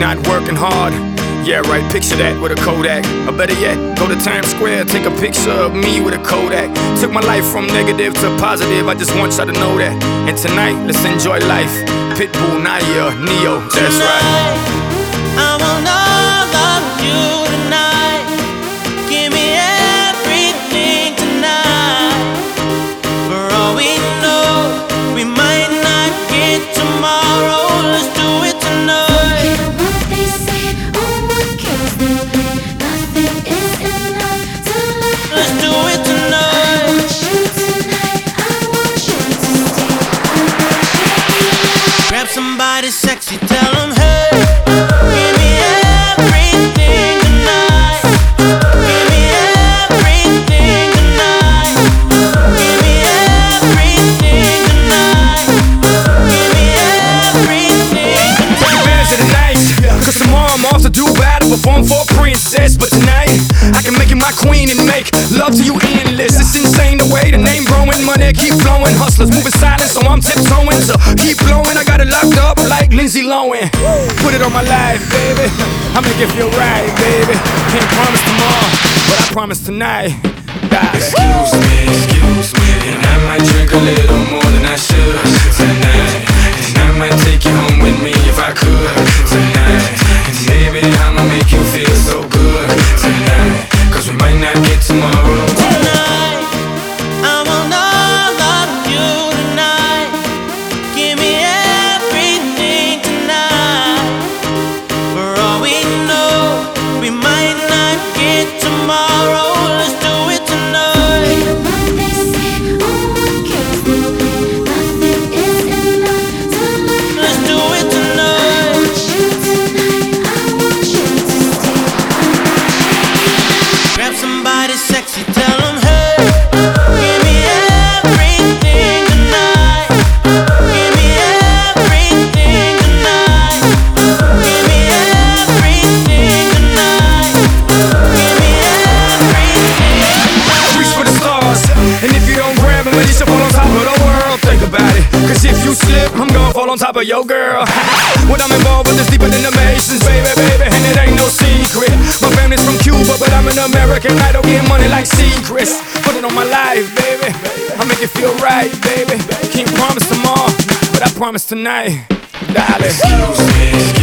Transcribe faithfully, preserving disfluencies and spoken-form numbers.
not working hard. Yeah, right, picture that with a Kodak. Or better yet, go to Times Square, take a picture of me with a Kodak. Took my life from negative to positive, I just want y'all to know that. And tonight, let's enjoy life. Pitbull, Naya, Neo, that's right. I want all of you tonight. Give me everything tonight. For all we know, we might not get tomorrow. Let's do it tonight. Forget what they say or what games they play. Nothing is enough to let. Let's do it tonight. I want you tonight. I want you to stay. Grab somebody sexy, tell them hey. Give me everything tonight. Give me everything tonight. Give me everything tonight. Give me everything Take advantage of the night, cause tomorrow I'm off to do battle, perform for a princess. But tonight, I can make you my queen and make love to you endless. It's insane the way the name growing, money keep flowing. Hustlers moving silent, so I'm tiptoeing. So keep blowing, I got it locked up like Lindsay Lohan. Put it on my life, baby, I make it feel right, baby. Can't promise tomorrow, but I promise tonight. Die. Excuse me, excuse me, and I might drink a little more than I should tonight. And I might take you home with me if I could tonight. And baby, I'ma make you feel so good tonight, cause we might not get tomorrow. tonight. I want all of you tonight. Give me everything tonight. For all we know, we might not get tomorrow. Let's do it tonight. Forget what they say or what games they play. Nothing is enough to let. Let's do it I tonight. want you tonight. I want you to stay. Grab somebody sexy, tell them hey. Give me everything tonight. Give me everything tonight. Give me everything tonight. Give me everything. Reach for the stars, and if you don't grab them, you should fall on top of the world. Think about it, cause if you slip, I'm gonna fall on top of your girl. What I'm involved with is deeper than the Masons, baby, baby, and it ain't no secret. My family's from Cuba, but I'm an American. I don't get money like secrets. Put it on my life, baby, I make it feel right, baby. Can't promise tomorrow, but I promise tonight, darling. Excuse me,